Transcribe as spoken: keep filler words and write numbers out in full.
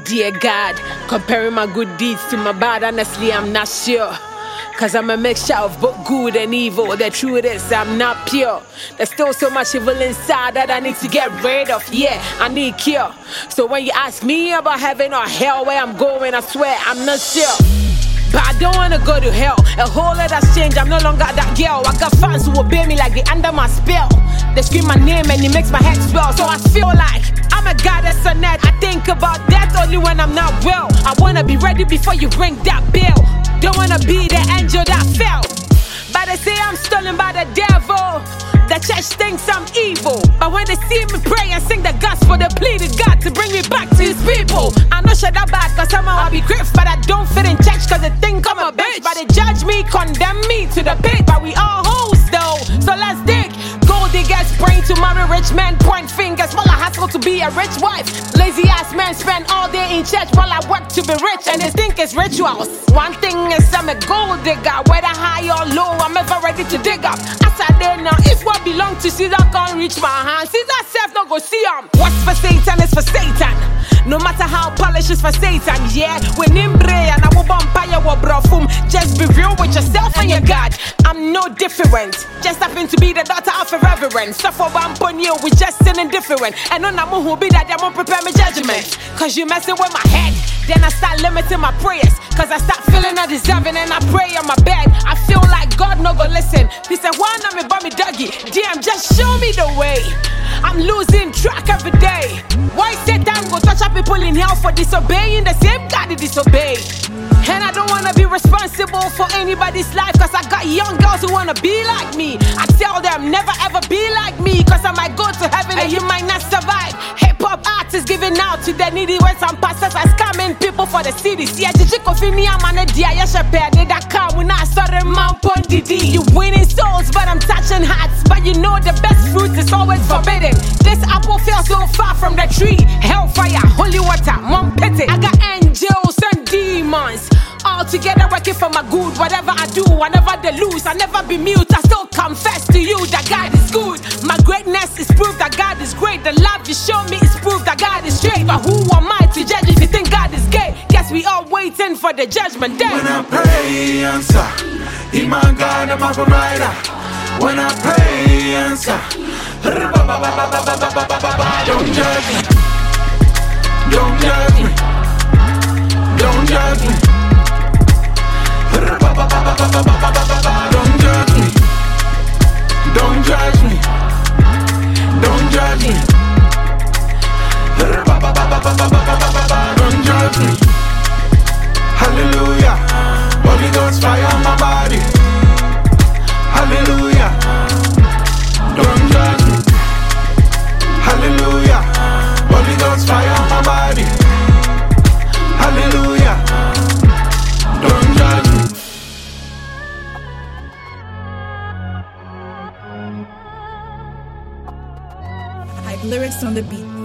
dear God, comparing my good deeds to my bad, honestly, I'm not sure. Cause I'm a mixture of both good and evil. The truth is I'm not pure. There's still so much evil inside that I need to get rid of. Yeah, I need cure. So when you ask me about heaven or hell, where I'm going, I swear I'm not sure. But I don't wanna go to hell. A whole lot has changed, I'm no longer that girl. I got fans who obey me like they under my spell. They scream my name and it makes my head swell. So I feel like I'm a goddess on earth. I think about death only when I'm not well. I wanna be ready before you ring that bell. Don't wanna be the angel that fell. But they say I'm stolen by the devil. The church thinks I'm evil. But when they see me pray and sing the gospel, they plead to God to bring me back to his people. I know shut that bad cause somehow I'll be grateful. But I don't fit in church cause they think I'm a bitch. But they judge me, condemn me to the pit. But we all hoes though, so let's dig. Gold diggers praying to marry rich men, point fingers while I hustle to be a rich wife. Lazy ass men spend all day in church while I work to be rich. And they think it's rituals. One thing is I'm a gold digger. Whether high or low, I'm ever ready to dig up. As I did now, if what belong to Caesar can't reach my hand, Caesar self not go see him. What's for Satan is for Satan. No matter how polished is for Satan, yeah. When in bray and I will vampire or brofum. Just be real with yourself and your God. I'm no different. Just happen to be the daughter of a reverend. Suffer one pony, we just sinning different. And on I'm who be that I won't prepare my judgment. Cause you messing with my head. Then I start limiting my prayers. Cause I start feeling undeserving and I pray on my bed. I feel like God no go listen. He said, why not me by me doggy? Damn, just show me the way. I'm losing track every day. Why Satan go touch up people in hell for disobeying the same God they disobey? And I don't wanna be responsible for anybody's life. Cause I got young girls who wanna be like me. I tell them never ever be like me. Cause I might go to heaven and you might not survive. Hip-hop artists giving out to the needy when some pastors are scamming people for the cities. Yeah, Gigi Kofini, I'm on a dia, yeah, Shapir, they that come when I saw the Mount Pondidi. You winning souls, but I'm touching hearts. But you know the best fruit is always forbidden. This apple fell so far from the tree. Hellfire, holy water, one pity. I got angels and demons all together working for my good. Whatever I do, whenever they lose, I never be mute. I still confess to you that God is good. My greatness is proof that God is great. The love you show me is proof that God is straight. But who am I to judge if you think God is gay? Guess we all waiting for the judgment day. When I pray, answer. He my God and my provider. When I pray, answer. Don't judge me. Don't judge me. Don't judge me. Don't judge me. Don't judge me. Don't judge me. Don't judge me. Hallelujah. Holy Ghost fire on my body. Hallelujah. Don't judge me. Hallelujah. Holy Ghost fire on my body. Hallelujah. Don't judge me. Like lyrics on the beat.